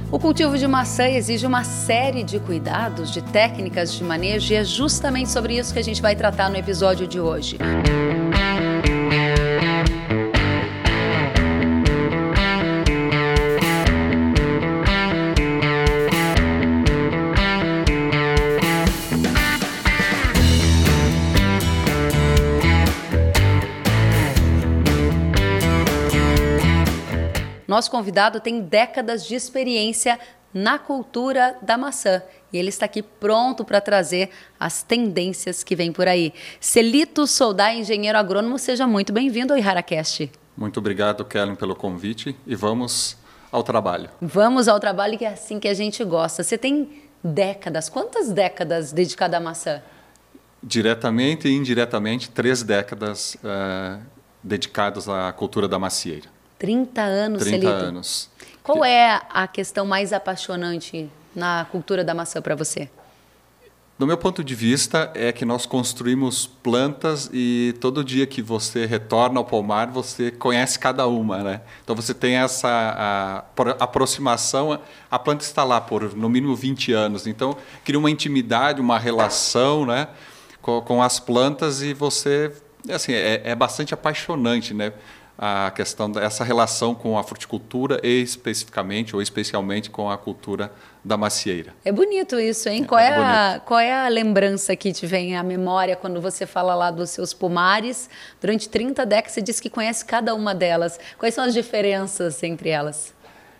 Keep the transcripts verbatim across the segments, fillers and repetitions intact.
O cultivo de maçã exige uma série de cuidados, de técnicas de manejo, e é justamente sobre isso que a gente vai tratar no episódio de hoje. Nosso convidado tem décadas de experiência na cultura da maçã e ele está aqui pronto para trazer as tendências que vêm por aí. Celito Soldá, engenheiro agrônomo, seja muito bem-vindo ao IharaCast. Muito obrigado, Kellen, pelo convite e vamos ao trabalho. Vamos ao trabalho, que é assim que a gente gosta. Você tem décadas, quantas décadas dedicada à maçã? Diretamente e indiretamente, três décadas uh, dedicadas à cultura da macieira. trinta anos, trinta Celito. anos. Qual é a questão mais apaixonante na cultura da maçã para você? Do meu ponto de vista, é que nós construímos plantas e todo dia que você retorna ao pomar, você conhece cada uma, né? Então você tem essa a, a aproximação, a planta está lá por no mínimo vinte anos, então cria uma intimidade, uma relação, né, com, com as plantas e você, assim, é, é bastante apaixonante, né? A questão dessa relação com a fruticultura e especificamente ou especialmente com a cultura da macieira. É bonito isso, hein? Qual é, é a, qual é a lembrança que te vem à memória quando você fala lá dos seus pomares? Durante trinta décadas você diz que conhece cada uma delas. Quais são as diferenças entre elas?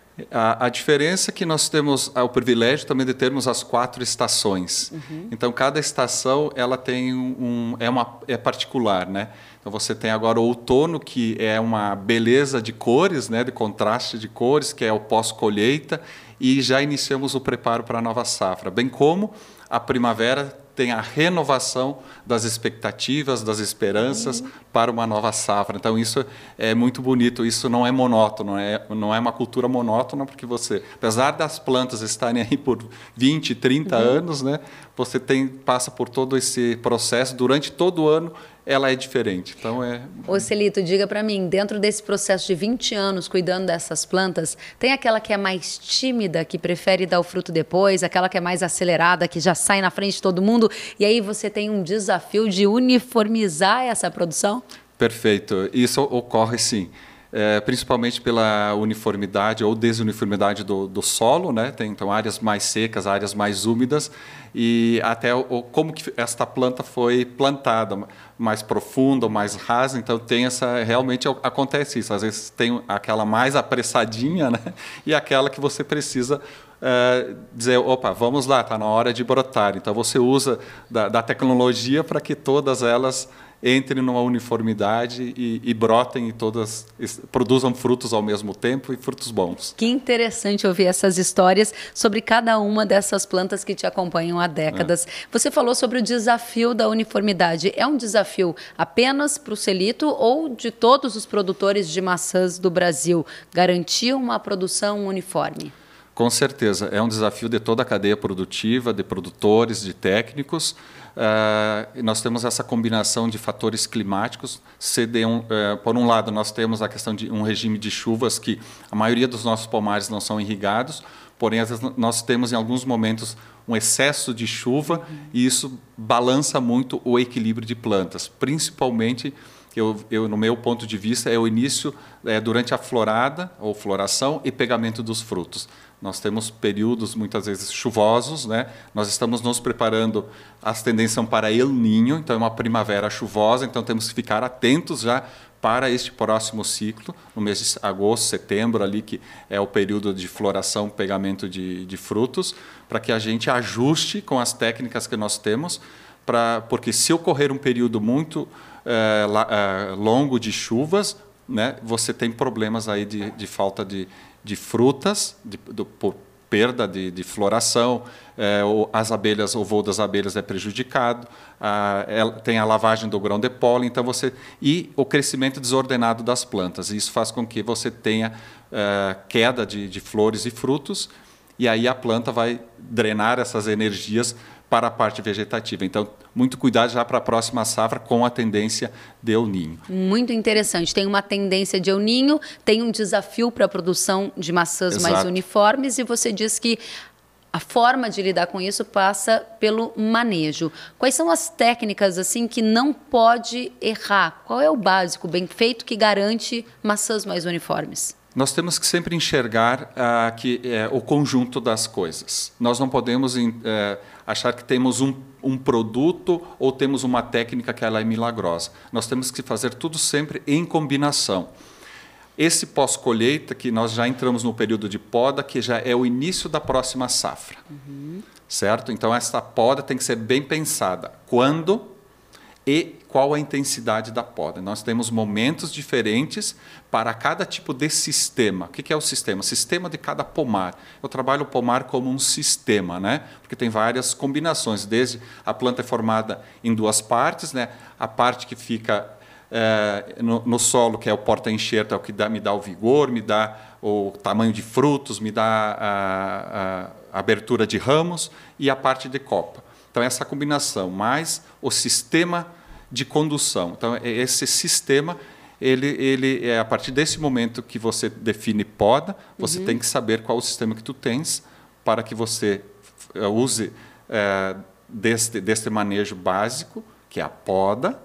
A, a diferença é que nós temos o privilégio também de termos as quatro estações. Uhum. Então, cada estação ela tem um, é, uma, é particular, né? Então, você tem agora o outono, que é uma beleza de cores, né? De contraste de cores, que é o pós-colheita, e já iniciamos o preparo para a nova safra. Bem como a primavera tem a renovação das expectativas, das esperanças uhum. para uma nova safra. Então, isso é muito bonito, isso não é monótono, é, não é uma cultura monótona, porque você, apesar das plantas estarem aí por vinte, trinta uhum. anos, né, você tem, passa por todo esse processo, durante todo o ano, ela é diferente. Então, é... Ô Celito, diga para mim, dentro desse processo de vinte anos cuidando dessas plantas, tem aquela que é mais tímida, que prefere dar o fruto depois, aquela que é mais acelerada, que já sai na frente de todo mundo, e aí você tem um desafio de uniformizar essa produção? Perfeito. Isso ocorre sim. É, principalmente pela uniformidade ou desuniformidade do, do solo, né? Tem então áreas mais secas, áreas mais úmidas e até o, como que esta planta foi plantada, mais profunda, mais rasa. Então tem essa, realmente acontece isso. Às vezes tem aquela mais apressadinha, né? E aquela que você precisa é, dizer, opa, vamos lá, está na hora de brotar. Então você usa da, da tecnologia para que todas elas entrem numa uniformidade e, e brotem e todas produzam frutos ao mesmo tempo e frutos bons. Que interessante ouvir essas histórias sobre cada uma dessas plantas que te acompanham há décadas. É. Você falou sobre o desafio da uniformidade. É um desafio apenas para o Celito ou de todos os produtores de maçãs do Brasil garantir uma produção uniforme? Com certeza, é um desafio de toda a cadeia produtiva, de produtores, de técnicos. Uh, nós temos essa combinação de fatores climáticos. C D um, uh, por um lado, nós temos a questão de um regime de chuvas que a maioria dos nossos pomares não são irrigados, porém, às vezes, nós temos em alguns momentos um excesso de chuva uhum. e isso balança muito o equilíbrio de plantas, principalmente... Eu, eu, no meu ponto de vista, é o início é, durante a florada ou floração e pegamento dos frutos. Nós temos períodos, muitas vezes, chuvosos, né? Nós estamos nos preparando, as tendências são para El Niño, então é uma primavera chuvosa, então temos que ficar atentos já para este próximo ciclo, no mês de agosto, setembro, ali, que é o período de floração, pegamento de, de frutos, para que a gente ajuste com as técnicas que nós temos, pra, porque se ocorrer um período muito é, la, é, longo de chuvas, né, você tem problemas aí de, de falta de, de frutas, de, do, por perda de, de floração, é, as abelhas, o voo das abelhas é prejudicado, a, ela, tem a lavagem do grão de pólen, então você, e o crescimento desordenado das plantas. Isso faz com que você tenha é, queda de, de flores e frutos, e aí a planta vai drenar essas energias para a parte vegetativa. Então, muito cuidado já para a próxima safra com a tendência de El Niño. Muito interessante. Tem uma tendência de El Niño, tem um desafio para a produção de maçãs Exato. mais uniformes, e você diz que a forma de lidar com isso passa pelo manejo. Quais são as técnicas assim que não pode errar? Qual é o básico bem feito que garante maçãs mais uniformes? Nós temos que sempre enxergar ah, que é, o conjunto das coisas. Nós não podemos é, achar que temos um, um produto ou temos uma técnica que ela é milagrosa. Nós temos que fazer tudo sempre em combinação. Esse pós-colheita, que nós já entramos no período de poda, que já é o início da próxima safra. Uhum. Certo? Então, essa poda tem que ser bem pensada. Quando e qual a intensidade da poda. Nós temos momentos diferentes para cada tipo de sistema. O que é o sistema? O sistema de cada pomar. Eu trabalho o pomar como um sistema, né? Porque tem várias combinações. Desde a planta é formada em duas partes, né? A parte que fica é, no, no solo, que é o porta-enxerto, é o que dá, me dá o vigor, me dá o tamanho de frutos, me dá a, a abertura de ramos, e a parte de copa. Então, essa combinação, mais o sistema de condução. Então, esse sistema, ele, ele é a partir desse momento que você define poda, você uhum. tem que saber qual o sistema que tu tens para que você use é, deste, deste manejo básico, que é a poda,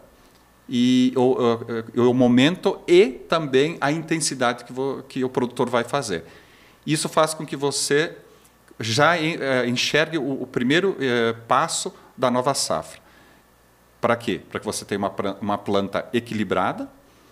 e o, o, o momento e também a intensidade que, vo, que o produtor vai fazer. Isso faz com que você já enxergue o, o primeiro eh, passo da nova safra. Para quê? Para que você tenha uma, uma planta equilibrada,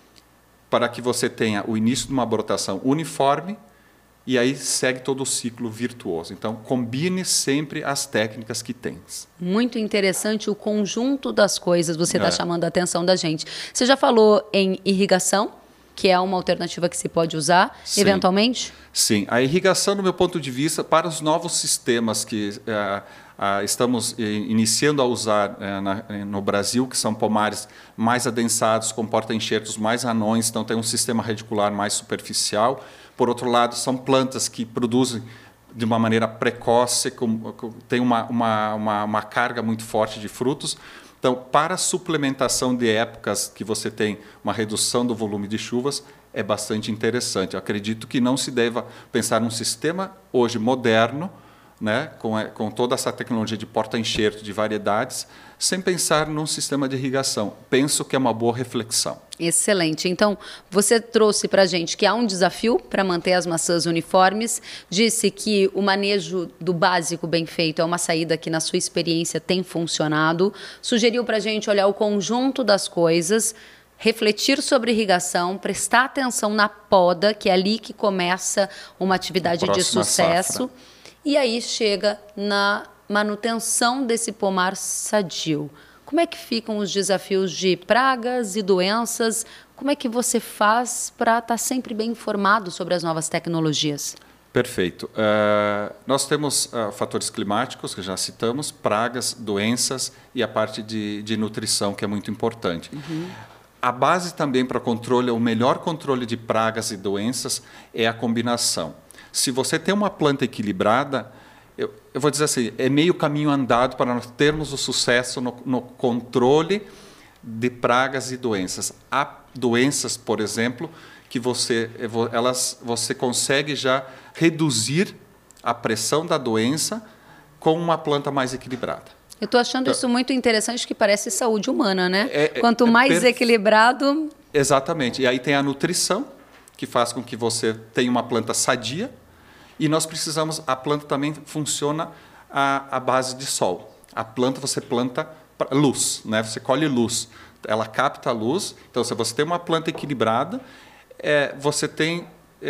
para que você tenha o início de uma brotação uniforme, e aí segue todo o ciclo virtuoso. Então, combine sempre as técnicas que tens. Muito interessante o conjunto das coisas, você está é. chamando a atenção da gente. Você já falou em irrigação, que é uma alternativa que se pode usar, Sim. eventualmente? Sim. A irrigação, do meu ponto de vista, para os novos sistemas que uh, uh, estamos iniciando a usar uh, na, no Brasil, que são pomares mais adensados, com porta-enxertos mais anões, então tem um sistema radicular mais superficial. Por outro lado, são plantas que produzem de uma maneira precoce, com, com, tem uma, uma, uma, uma carga muito forte de frutos. Então, para a suplementação de épocas que você tem uma redução do volume de chuvas, é bastante interessante. Eu acredito que não se deva pensar num sistema hoje moderno, né, com, com toda essa tecnologia de porta-enxerto, de variedades, sem pensar num sistema de irrigação. Penso que é uma boa reflexão. Excelente. Então, você trouxe para a gente que há um desafio para manter as maçãs uniformes, disse que o manejo do básico bem feito é uma saída que, na sua experiência, tem funcionado, sugeriu para a gente olhar o conjunto das coisas, refletir sobre irrigação, prestar atenção na poda, que é ali que começa uma atividade de sucesso, safra. E aí chega na manutenção desse pomar sadio. Como é que ficam os desafios de pragas e doenças? Como é que você faz para estar sempre bem informado sobre as novas tecnologias? Perfeito. Uh, nós temos uh, fatores climáticos, que já citamos, pragas, doenças e a parte de, de nutrição, que é muito importante. Uhum. A base também para controle, o melhor controle de pragas e doenças é a combinação. Se você tem uma planta equilibrada, eu, eu vou dizer assim, é meio caminho andado para nós termos o sucesso no, no controle de pragas e doenças. Há doenças, por exemplo, que você, elas, você consegue já reduzir a pressão da doença com uma planta mais equilibrada. Eu estou achando então, isso muito interessante, que parece saúde humana, né? É, Quanto é, mais é perfe... equilibrado... Exatamente. E aí tem a nutrição, que faz com que você tenha uma planta sadia, e nós precisamos, a planta também funciona à, à base de sol. A planta, você planta luz, né? Você colhe luz, ela capta a luz. Então, se você tem uma planta equilibrada, é, você tem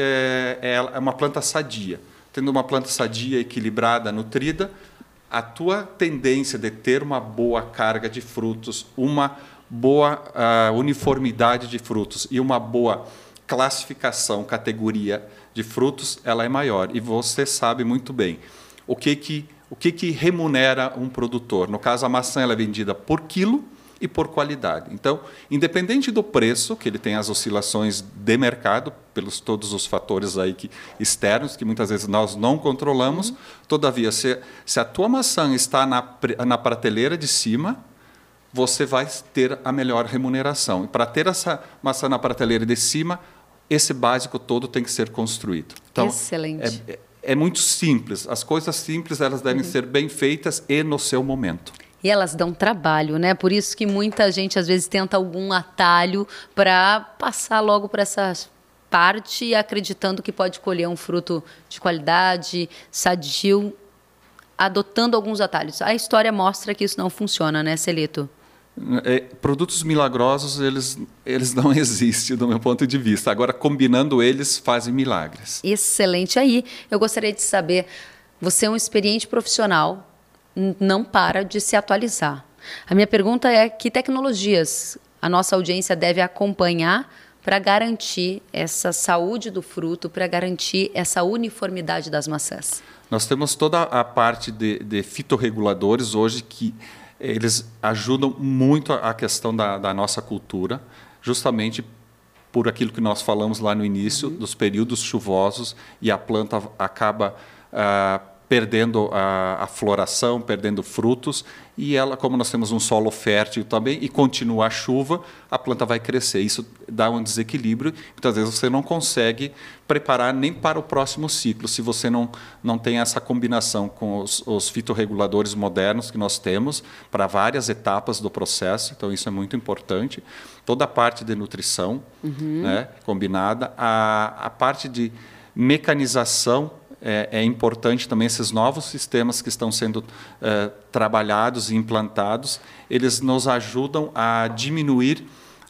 é, é uma planta sadia. Tendo uma planta sadia, equilibrada, nutrida, a tua tendência de ter uma boa carga de frutos, uma boa uh, uniformidade de frutos e uma boa classificação, categoria de frutos, ela é maior. E você sabe muito bem o que que, o que, que remunera um produtor. No caso, a maçã ela é vendida por quilo e por qualidade. Então, independente do preço, que ele tem as oscilações de mercado, pelos todos os fatores aí que, externos, que muitas vezes nós não controlamos, uhum. todavia, se, se a tua maçã está na, na prateleira de cima, você vai ter a melhor remuneração. E para ter essa maçã na prateleira de cima, esse básico todo tem que ser construído. Então, excelente. É, é muito simples. As coisas simples elas devem uhum. ser bem feitas e no seu momento. E elas dão trabalho, né? Por isso que muita gente às vezes tenta algum atalho para passar logo para essa parte, acreditando que pode colher um fruto de qualidade, sadio, adotando alguns atalhos. A história mostra que isso não funciona, né, Celito? É, produtos milagrosos, eles, eles não existem, do meu ponto de vista. Agora, combinando eles, fazem milagres. Excelente. Aí, eu gostaria de saber, você é um experiente profissional, não para de se atualizar. A minha pergunta é, que tecnologias a nossa audiência deve acompanhar para garantir essa saúde do fruto, para garantir essa uniformidade das maçãs? Nós temos toda a parte de, de fitorreguladores hoje que eles ajudam muito a questão da, da nossa cultura, justamente por aquilo que nós falamos lá no início, uhum. dos períodos chuvosos, e a planta acaba ah, perdendo a, a floração, perdendo frutos, e ela, como nós temos um solo fértil também, e continua a chuva, a planta vai crescer. Isso dá um desequilíbrio, muitas vezes você não consegue preparar nem para o próximo ciclo, se você não, não tem essa combinação com os, os fitorreguladores modernos que nós temos para várias etapas do processo, então isso é muito importante. Toda a parte de nutrição, uhum. né, combinada, a, a parte de mecanização, É, é importante também esses novos sistemas que estão sendo é, trabalhados e implantados, eles nos ajudam a diminuir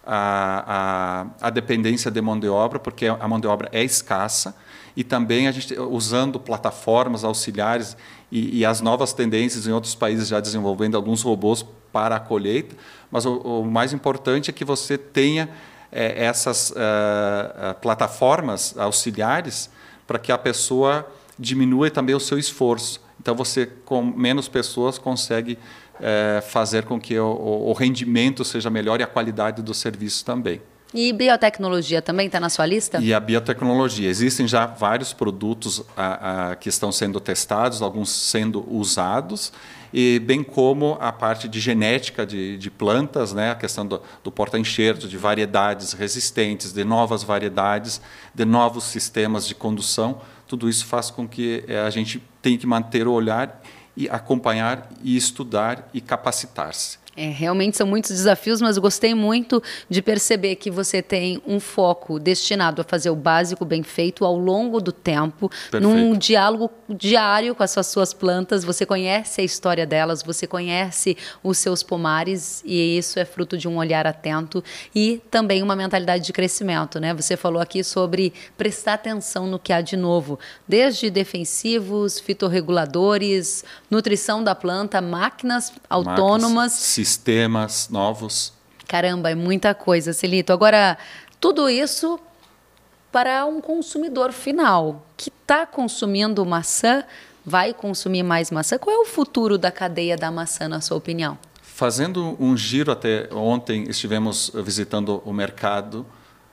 a, a, a dependência de mão de obra, porque a mão de obra é escassa, e também a gente usando plataformas auxiliares e, e as novas tendências em outros países já desenvolvendo alguns robôs para a colheita, mas o, o mais importante é que você tenha é, essas uh, plataformas auxiliares para que a pessoa diminua também o seu esforço. Então, você, com menos pessoas, consegue é, fazer com que o, o rendimento seja melhor e a qualidade do serviço também. E biotecnologia também está na sua lista? E a biotecnologia. Existem já vários produtos a, a, que estão sendo testados, alguns sendo usados, e bem como a parte de genética de, de plantas, né? A questão do, do porta-enxerto, de variedades resistentes, de novas variedades, de novos sistemas de condução. Tudo isso faz com que a gente tenha que manter o olhar e acompanhar e estudar e capacitar-se. É, realmente são muitos desafios, mas eu gostei muito de perceber que você tem um foco destinado a fazer o básico bem feito ao longo do tempo, perfeito. Num diálogo diário com as suas, suas plantas, você conhece a história delas, você conhece os seus pomares, e isso é fruto de um olhar atento e também uma mentalidade de crescimento, né? Você falou aqui sobre prestar atenção no que há de novo, desde defensivos, fitorreguladores, nutrição da planta, máquinas autônomas, máquinas, sistemas novos. Caramba, é muita coisa, Celito. Agora, tudo isso para um consumidor final que está consumindo maçã, vai consumir mais maçã. Qual é o futuro da cadeia da maçã, na sua opinião? Fazendo um giro, até ontem estivemos visitando o mercado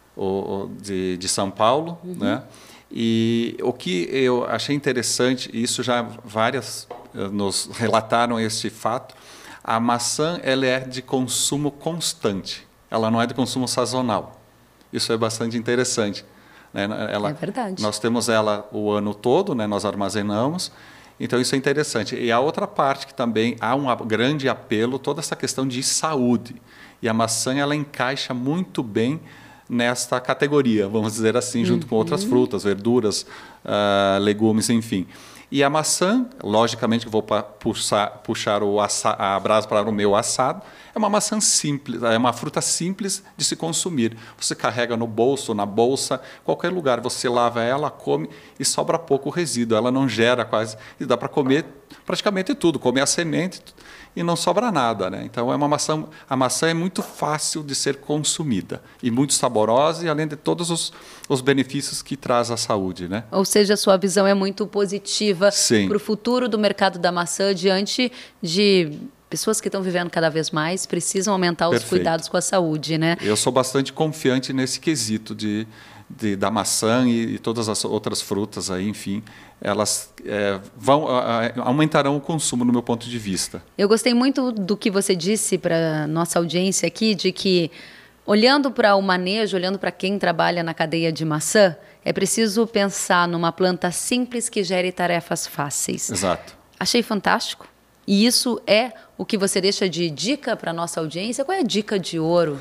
de, de São Paulo, uhum. né? E o que eu achei interessante, e isso já várias nos relataram esse fato, a maçã ela é de consumo constante, ela não é de consumo sazonal. Isso é bastante interessante. Né? Ela, é verdade. Nós temos ela o ano todo, né? Nós armazenamos, então isso é interessante. E a outra parte que também há um grande apelo, toda essa questão de saúde. E a maçã ela encaixa muito bem nesta categoria, vamos dizer assim, junto uhum. com outras frutas, verduras, uh, legumes, enfim. E a maçã, logicamente, que vou puxar, puxar o assa, a brasa para o meu assado, é uma maçã simples, é uma fruta simples de se consumir. Você carrega no bolso, na bolsa, qualquer lugar, você lava ela, come e sobra pouco resíduo. Ela não gera quase, e dá para comer praticamente tudo, comer a semente e não sobra nada, né? Então é uma maçã, a maçã é muito fácil de ser consumida e muito saborosa, e além de todos os, os benefícios que traz à saúde, né? Ou seja, a sua visão é muito positiva para o futuro do mercado da maçã diante de pessoas que estão vivendo cada vez mais precisam aumentar os Perfeito. cuidados com a saúde, né? Eu sou bastante confiante nesse quesito de, de da maçã e, e todas as outras frutas aí, enfim, elas é, vão a, a, aumentarão o consumo no meu ponto de vista. Eu gostei muito do que você disse para nossa audiência aqui, de que olhando para o manejo, olhando para quem trabalha na cadeia de maçã, é preciso pensar numa planta simples que gere tarefas fáceis. Exato. Achei fantástico. E isso é o que você deixa de dica para a nossa audiência? Qual é a dica de ouro?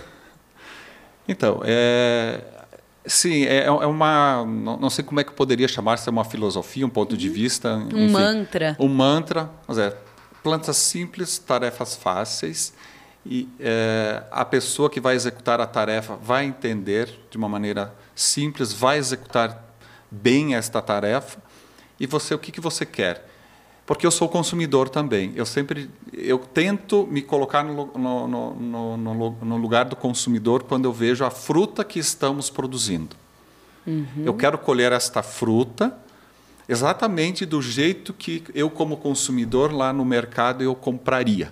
Então, é, sim, é, é uma... Não, não sei como é que eu poderia chamar, se é uma filosofia, um ponto de vista. Um enfim, mantra. Um mantra. Mas é, plantas simples, tarefas fáceis. E é, a pessoa que vai executar a tarefa vai entender de uma maneira simples, vai executar bem esta tarefa. E você, o que, que você quer? Porque eu sou consumidor também. Eu sempre eu tento me colocar no, no, no, no, no lugar do consumidor quando eu vejo a fruta que estamos produzindo. Uhum. Eu quero colher esta fruta exatamente do jeito que eu, como consumidor, lá no mercado, eu compraria.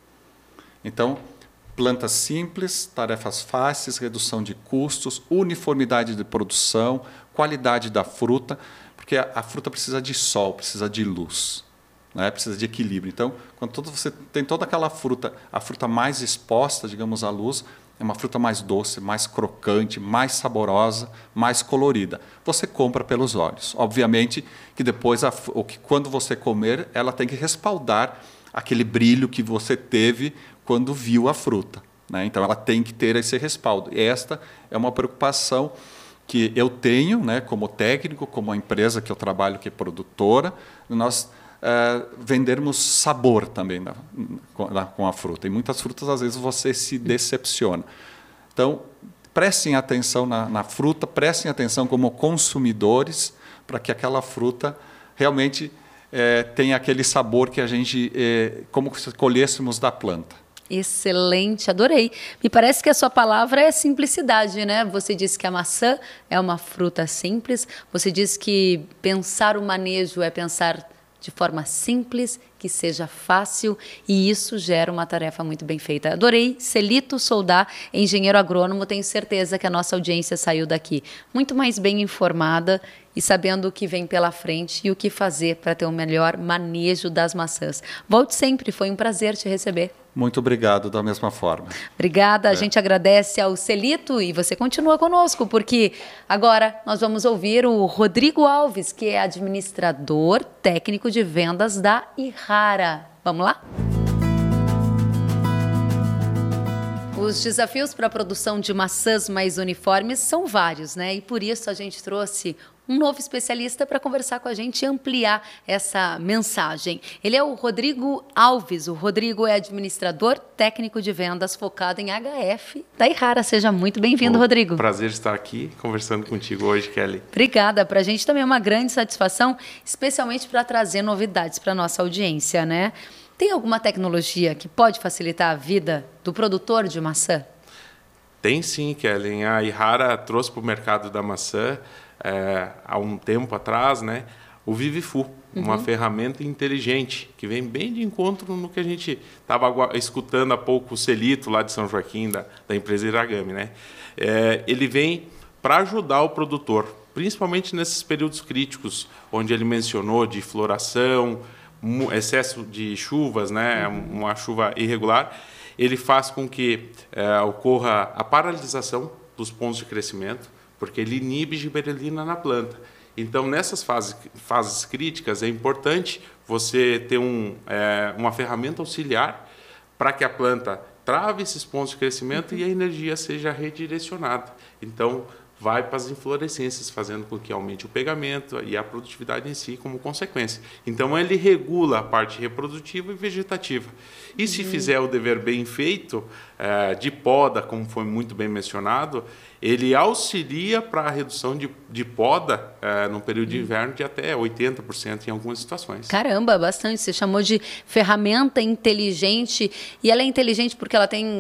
Então, plantas simples, tarefas fáceis, redução de custos, uniformidade de produção, qualidade da fruta, porque a, a fruta precisa de sol, precisa de luz, né? Precisa de equilíbrio. Então, quando todo, você tem toda aquela fruta, a fruta mais exposta, digamos, à luz, é uma fruta mais doce, mais crocante, mais saborosa, mais colorida. Você compra pelos olhos. Obviamente que depois, a, ou que quando você comer, ela tem que respaldar aquele brilho que você teve quando viu a fruta, né? Então, ela tem que ter esse respaldo. E esta é uma preocupação que eu tenho, né, como técnico, como a empresa que eu trabalho, que é produtora, nós uh, vendermos sabor também na, na, com a fruta. E muitas frutas, às vezes, você se decepciona. Então, prestem atenção na, na fruta, prestem atenção como consumidores, para que aquela fruta realmente É, tem aquele sabor que a gente, é, como se colhêssemos da planta. Excelente, adorei. Me parece que a sua palavra é simplicidade, né? Você disse que a maçã é uma fruta simples, você disse que pensar o manejo é pensar de forma simples, que seja fácil, e isso gera uma tarefa muito bem feita. Adorei. Celito Soldá, engenheiro agrônomo, tenho certeza que a nossa audiência saiu daqui muito mais bem informada e sabendo o que vem pela frente e o que fazer para ter um melhor manejo das maçãs. Volte sempre, foi um prazer te receber. Muito obrigado, da mesma forma. Obrigada, a é. gente agradece ao Celito e você continua conosco, porque agora nós vamos ouvir o Rodrigo Alves, que é administrador técnico de vendas da Ihara. Vamos lá? Os desafios para a produção de maçãs mais uniformes são vários, né? E por isso a gente trouxe um novo especialista para conversar com a gente e ampliar essa mensagem. Ele é o Rodrigo Alves. O Rodrigo é administrador técnico de vendas focado em H F da Ihara. Seja muito bem-vindo, Rodrigo. Prazer estar aqui conversando contigo hoje, Kelly. Obrigada. Para a gente também é uma grande satisfação, especialmente para trazer novidades para a nossa audiência, né? Tem alguma tecnologia que pode facilitar a vida do produtor de maçã? Tem sim, Kelly. A Ihara trouxe para o mercado da maçã É, há um tempo atrás, né, o Vivifu, uhum. uma ferramenta inteligente, que vem bem de encontro no que a gente estava escutando há pouco o Celito, lá de São Joaquim, da, da empresa Iragami. Né? É, ele vem para ajudar o produtor, principalmente nesses períodos críticos, onde ele mencionou de floração, excesso de chuvas, né, uhum. uma chuva irregular. Ele faz com que é, ocorra a paralisação dos pontos de crescimento, porque ele inibe gibberellina na planta. Então, nessas fases, fases críticas, é importante você ter um, é, uma ferramenta auxiliar para que a planta trave esses pontos de crescimento uhum. e a energia seja redirecionada. Então, vai para as inflorescências, fazendo com que aumente o pegamento e a produtividade em si como consequência. Então, ele regula a parte reprodutiva e vegetativa. E se uhum. fizer o dever bem feito, é, de poda, como foi muito bem mencionado, ele auxilia para a redução de, de poda é, no período de inverno de até oitenta por cento em algumas situações. Caramba, bastante. Você chamou de ferramenta inteligente, e ela é inteligente porque ela tem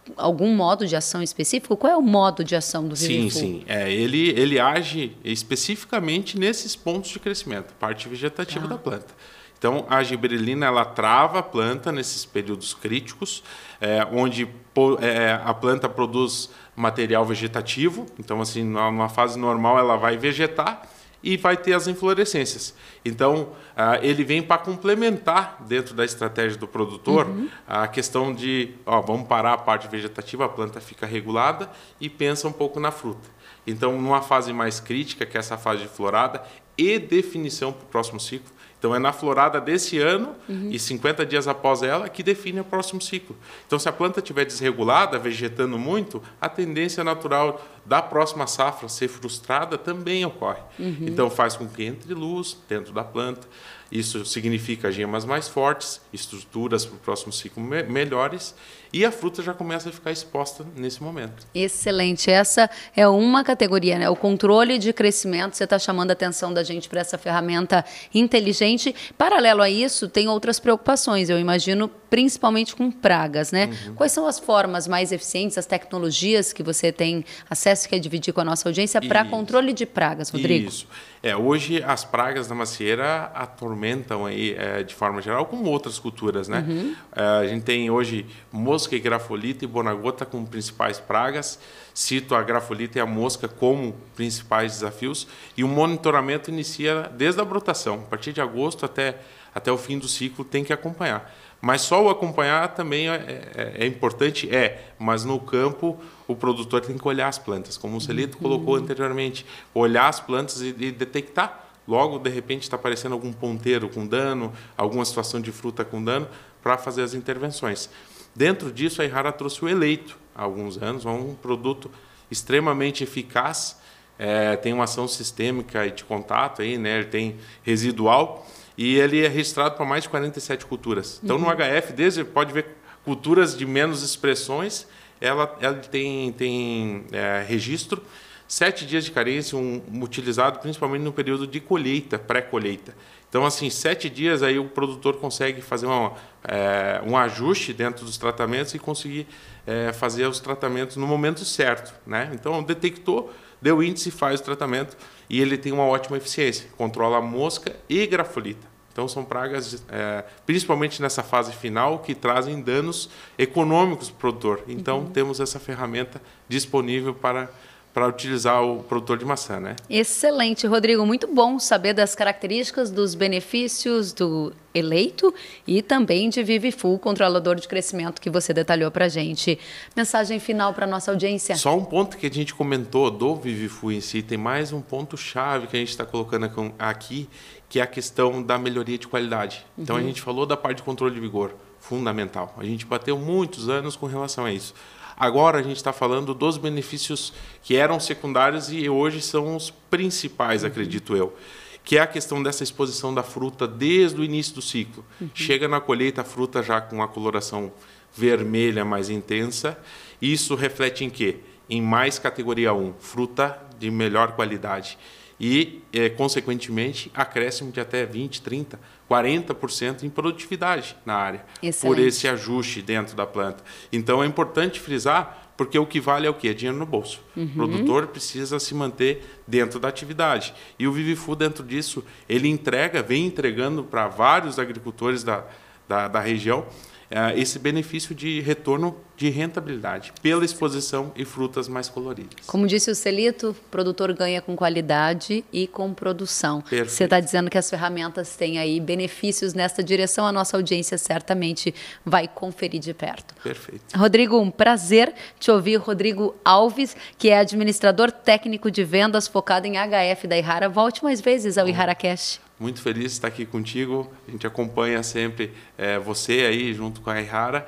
algum modo de ação específico? Qual é o modo de ação do Vivifu? Sim, sim. É, ele, ele age especificamente nesses pontos de crescimento, parte vegetativa ah. da planta. Então, a gibberellina, ela trava a planta nesses períodos críticos, é, onde é, a planta produz material vegetativo. Então, assim, numa fase normal, ela vai vegetar e vai ter as inflorescências. Então, ah, ele vem para complementar, dentro da estratégia do produtor, uhum. a questão de, ó, vamos parar a parte vegetativa, a planta fica regulada e pensa um pouco na fruta. Então, numa fase mais crítica, que é essa fase de florada e definição para o próximo ciclo. Então, é na florada desse ano uhum. e cinquenta dias após ela que define o próximo ciclo. Então, se a planta estiver desregulada, vegetando muito, a tendência natural da próxima safra ser frustrada também ocorre. Uhum. Então, faz com que entre luz dentro da planta. Isso significa gemas mais fortes, estruturas para o próximo ciclo me melhores, e a fruta já começa a ficar exposta nesse momento. Excelente. Essa é uma categoria, né? O controle de crescimento. Você está chamando a atenção da gente para essa ferramenta inteligente. Paralelo a isso, tem outras preocupações, eu imagino, principalmente com pragas, né? Uhum. Quais são as formas mais eficientes, as tecnologias que você tem acesso, quer dividir com a nossa audiência, para controle de pragas, Rodrigo? Isso. É, hoje as pragas da macieira atormentam aí, é, de forma geral, como outras culturas, né? Uhum. É, a gente tem hoje mosca, higrafolita e bonagota como principais pragas. Cito a grafolita e a mosca como principais desafios. E o monitoramento inicia desde a brotação. A partir de agosto até, até o fim do ciclo tem que acompanhar. Mas só o acompanhar também é, é, é importante, é, mas no campo o produtor tem que olhar as plantas, como o Celito uhum. colocou anteriormente, olhar as plantas e, e detectar. Logo, de repente, está aparecendo algum ponteiro com dano, alguma situação de fruta com dano, para fazer as intervenções. Dentro disso, a Yhara trouxe o Eleito, há alguns anos, um produto extremamente eficaz, é, tem uma ação sistêmica e de contato, aí, né, ele tem residual, e ele é registrado para mais de quarenta e sete culturas. Então, uhum. no H F, desde pode ver culturas de menos expressões, ela, ela tem, tem é, registro, sete dias de carência, um, um utilizado principalmente no período de colheita, pré-colheita. Então, assim, sete dias aí o produtor consegue fazer uma, é, um ajuste dentro dos tratamentos e conseguir é, fazer os tratamentos no momento certo, né? Então, detectou, deu índice, faz o tratamento e ele tem uma ótima eficiência. Controla a mosca e grafolita. Então, são pragas, é, principalmente nessa fase final, que trazem danos econômicos para o produtor. Então, uhum. temos essa ferramenta disponível para... para utilizar o produtor de maçã, né? Excelente, Rodrigo. Muito bom saber das características, dos benefícios do Eleito e também de Vivifu, controlador de crescimento, que você detalhou para a gente. Mensagem final para a nossa audiência. Só um ponto que a gente comentou do Vivifu em si, tem mais um ponto-chave que a gente está colocando aqui, que é a questão da melhoria de qualidade. Então, uhum. a gente falou da parte de controle de vigor, fundamental. A gente bateu muitos anos com relação a isso. Agora a gente está falando dos benefícios que eram secundários e hoje são os principais, uhum. acredito eu. Que é a questão dessa exposição da fruta desde o início do ciclo. Uhum. Chega na colheita a fruta já com uma coloração vermelha mais intensa. Isso reflete em quê? Em mais categoria um, fruta de melhor qualidade. E, é, consequentemente, acréscimo de até vinte, trinta, quarenta por cento em produtividade na área, excelente. Por esse ajuste dentro da planta. Então, é importante frisar, porque o que vale é o quê? É dinheiro no bolso. Uhum. O produtor precisa se manter dentro da atividade. E o Vivifu, dentro disso, ele entrega, vem entregando para vários agricultores da, da, da região, esse benefício de retorno de rentabilidade pela exposição e frutas mais coloridas. Como disse o Celito, o produtor ganha com qualidade e com produção. Perfeito. Você está dizendo que as ferramentas têm aí benefícios nessa direção, a nossa audiência certamente vai conferir de perto. Perfeito. Rodrigo, um prazer te ouvir. Rodrigo Alves, que é administrador técnico de vendas focado em H F da Yhara. Volte mais vezes ao Yhara Cash. Muito feliz de estar aqui contigo. A gente acompanha sempre é, você aí junto com a Yhara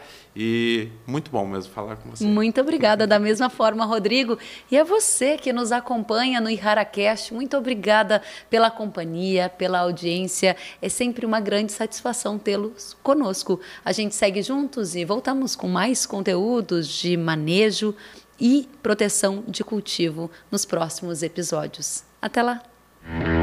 e muito bom mesmo falar com você. Muito obrigada da mesma forma, Rodrigo. E é você que nos acompanha no Yhara Cash. Muito obrigada pela companhia, pela audiência. É sempre uma grande satisfação tê-los conosco. A gente segue juntos e voltamos com mais conteúdos de manejo e proteção de cultivo nos próximos episódios. Até lá!